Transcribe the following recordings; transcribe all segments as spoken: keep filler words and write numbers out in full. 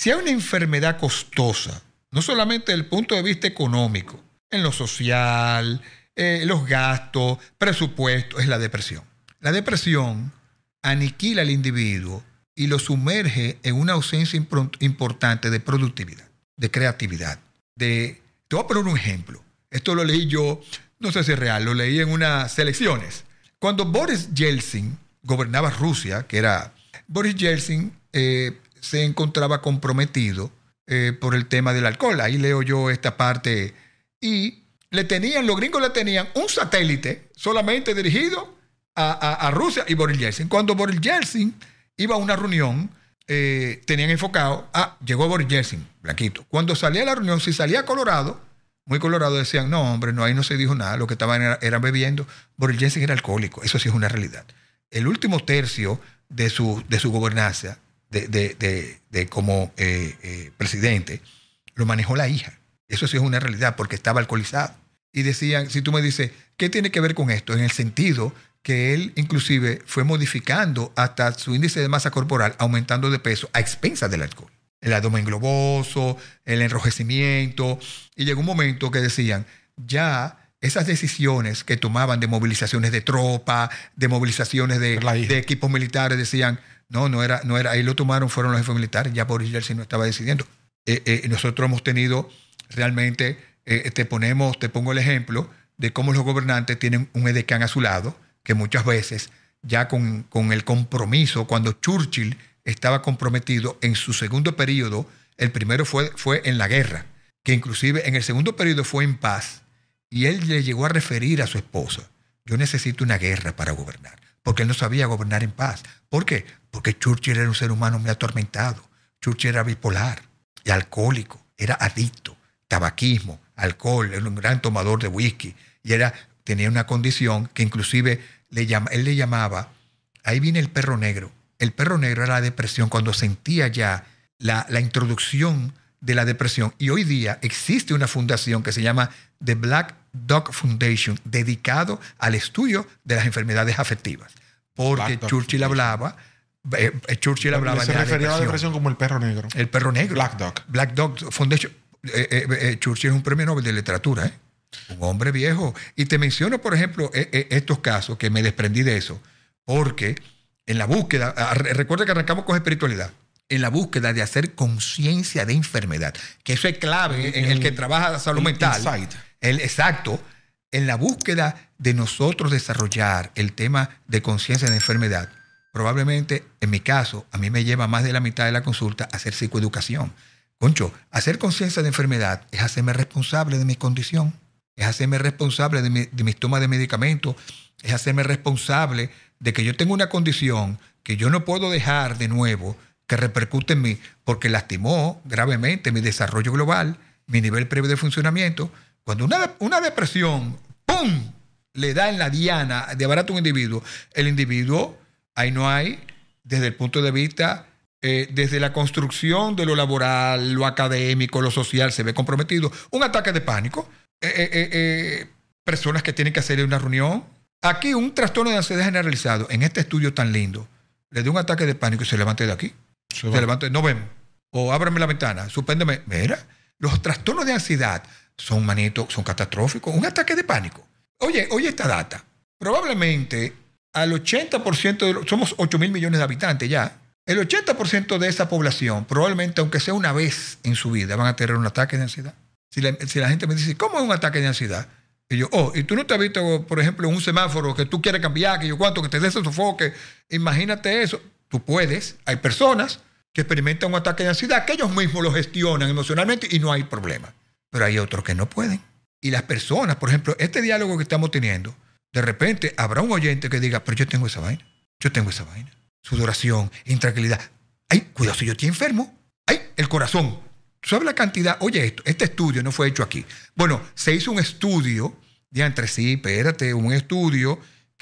Si hay una enfermedad costosa, no solamente desde el punto de vista económico, en lo social, eh, los gastos, presupuesto, es la depresión. La depresión aniquila al individuo y lo sumerge en una ausencia impro- importante de productividad, de creatividad. De... Te voy a poner un ejemplo. Esto lo leí yo, no sé si es real, lo leí en unas elecciones. Cuando Boris Yeltsin gobernaba Rusia, que era... Boris Yeltsin eh, se encontraba comprometido eh, por el tema del alcohol. Ahí leo yo esta parte. Y le tenían, los gringos le tenían un satélite solamente dirigido a, a, a Rusia y Boris Yeltsin. Cuando Boris Yeltsin iba a una reunión, eh, tenían enfocado, ah, llegó Boris Yeltsin, blanquito. Cuando salía de la reunión, si salía colorado, muy colorado, decían, no, hombre, no, ahí no se dijo nada, lo que estaban era, eran bebiendo. Boris Yeltsin era alcohólico, eso sí es una realidad. El último tercio de su, de su gobernanza, de, de, de, de como eh, eh, presidente, lo manejó la hija. Eso sí es una realidad, porque estaba alcoholizado. Y decían, si tú me dices, ¿qué tiene que ver con esto? En el sentido que él inclusive fue modificando hasta su índice de masa corporal, aumentando de peso a expensas del alcohol. El abdomen globoso, el enrojecimiento. Y llegó un momento que decían, ya esas decisiones que tomaban de movilizaciones de tropa, de movilizaciones de, de equipos militares, decían, no, no era, no era, ahí lo tomaron, fueron los jefes militares, ya Boris Yeltsin no estaba decidiendo. Eh, eh, nosotros hemos tenido realmente, eh, te ponemos, te pongo el ejemplo de cómo los gobernantes tienen un edecán a su lado, que muchas veces ya con, con el compromiso, cuando Churchill estaba comprometido en su segundo periodo, el primero fue, fue en la guerra, que inclusive en el segundo periodo fue en paz, y él le llegó a referir a su esposa, yo necesito una guerra para gobernar, porque él no sabía gobernar en paz. ¿Por qué? Porque Churchill era un ser humano muy atormentado. Churchill era bipolar y alcohólico, era adicto, tabaquismo, alcohol, era un gran tomador de whisky, y era, tenía una condición que inclusive le llama, él le llamaba, ahí viene el perro negro. El perro negro era la depresión, cuando sentía ya la, la introducción de la depresión. Y hoy día existe una fundación que se llama The Black Dog Foundation, dedicado al estudio de las enfermedades afectivas. Porque Black Churchill Dog hablaba, eh, Churchill Pero hablaba se de la refería depresión. a la depresión como el perro negro. El perro negro. Black Dog. Black Dog Foundation. Eh, eh, eh, Churchill es un premio Nobel de literatura, ¿eh? Un hombre viejo. Y te menciono, por ejemplo, eh, eh, estos casos que me desprendí de eso, porque en la búsqueda, recuerda que arrancamos con espiritualidad, en la búsqueda de hacer conciencia de enfermedad, que eso es clave el, en el, el que trabaja la salud mental. El, exacto. En la búsqueda de nosotros desarrollar el tema de conciencia de enfermedad, probablemente, en mi caso, a mí me lleva más de la mitad de la consulta a hacer psicoeducación. Concho, hacer conciencia de enfermedad es hacerme responsable de mi condición, es hacerme responsable de, mi, de mis tomas de medicamentos, es hacerme responsable de que yo tengo una condición que yo no puedo dejar de nuevo que repercute en mí porque lastimó gravemente mi desarrollo global, mi nivel previo de funcionamiento. Cuando una, una depresión, ¡pum!, le da en la diana de barato a un individuo, el individuo, ahí no hay, desde el punto de vista, eh, desde la construcción de lo laboral, lo académico, lo social, se ve comprometido. Un ataque de pánico, eh, eh, eh, eh, personas que tienen que hacer una reunión. Aquí un trastorno de ansiedad generalizado, en este estudio tan lindo, le da un ataque de pánico y se levante de aquí. Se, se levante, no vemos. O ábrame la ventana, suspéndeme. Mira, los trastornos de ansiedad son, manito, son catastróficos. Un ataque de pánico. Oye, oye esta data. Probablemente al ochenta por ciento, de los, somos ocho mil millones de habitantes ya, el ochenta por ciento de esa población, probablemente aunque sea una vez en su vida, van a tener un ataque de ansiedad. Si la, si la gente me dice, ¿cómo es un ataque de ansiedad? Y yo, oh, y tú no te has visto, por ejemplo, un semáforo que tú quieres cambiar, que yo cuánto, que te des ese sofoque. Imagínate eso. Tú puedes. Hay personas que experimentan un ataque de ansiedad, que ellos mismos lo gestionan emocionalmente y no hay problema. Pero hay otros que no pueden. Y las personas, por ejemplo, este diálogo que estamos teniendo, de repente habrá un oyente que diga, pero yo tengo esa vaina. Yo tengo esa vaina. Sudoración, intranquilidad. Ay, cuidado si yo estoy enfermo. Ay, el corazón. ¿Tú sabes la cantidad? Oye, esto, este estudio no fue hecho aquí. Bueno, se hizo un estudio, ya entre sí, espérate, un estudio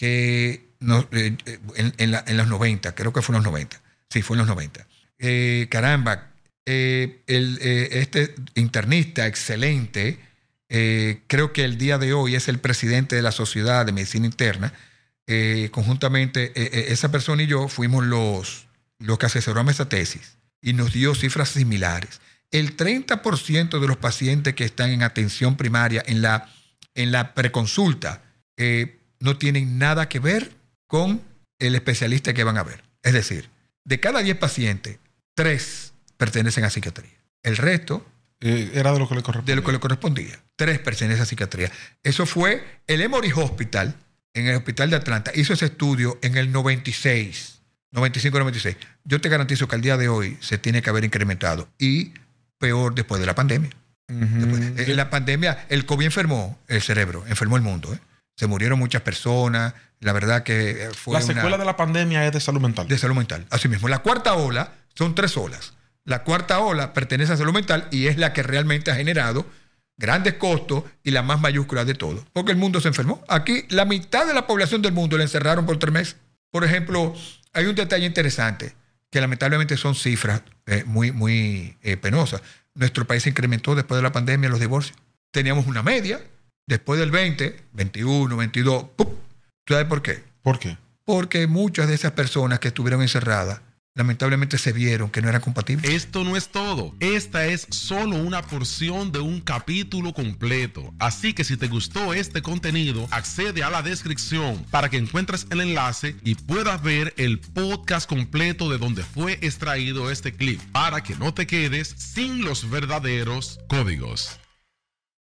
que no, eh, en, en, la, en los noventa, creo que fue en los noventa. Sí, fue en los noventa. Eh, caramba, eh, el, eh, este internista excelente, eh, creo que el día de hoy es el presidente de la Sociedad de Medicina Interna. Eh, conjuntamente, eh, esa persona y yo fuimos los, los que asesoramos esa tesis. y nos dio cifras similares. El treinta por ciento de los pacientes que están en atención primaria, en la, en la preconsulta, eh, no tienen nada que ver con el especialista que van a ver. Es decir, de cada diez pacientes, tres pertenecen a psiquiatría. El resto... Eh, era de lo que le correspondía. De lo que le correspondía. Tres pertenecen a psiquiatría. Eso fue el Emory Hospital, en el hospital de Atlanta. Hizo ese estudio en el noventa y seis, noventa y cinco noventa y seis. Yo te garantizo que al día de hoy se tiene que haber incrementado. Y peor después de la pandemia. Uh-huh. Después, en la pandemia, el COVID enfermó el cerebro, enfermó el mundo. ¿eh? Se murieron muchas personas. La verdad que fue La secuela una, de la pandemia es de salud mental. De salud mental, así mismo. La cuarta ola, son tres olas. La cuarta ola pertenece a salud mental y es la que realmente ha generado grandes costos y la más mayúscula de todo. Porque el mundo se enfermó. Aquí la mitad de la población del mundo la encerraron por tres meses. Por ejemplo, hay un detalle interesante que lamentablemente son cifras eh, muy, muy eh, penosas. Nuestro país se incrementó después de la pandemia los divorcios. Teníamos una media. Después del veinte, veintiuno, veintidós, ¡pum! ¿Tú sabes por qué? ¿Por qué? Porque muchas de esas personas que estuvieron encerradas lamentablemente se vieron que no eran compatibles. Esto no es todo. Esta es solo una porción de un capítulo completo. Así que si te gustó este contenido, accede a la descripción para que encuentres el enlace y puedas ver el podcast completo de donde fue extraído este clip, para que no te quedes sin los verdaderos códigos.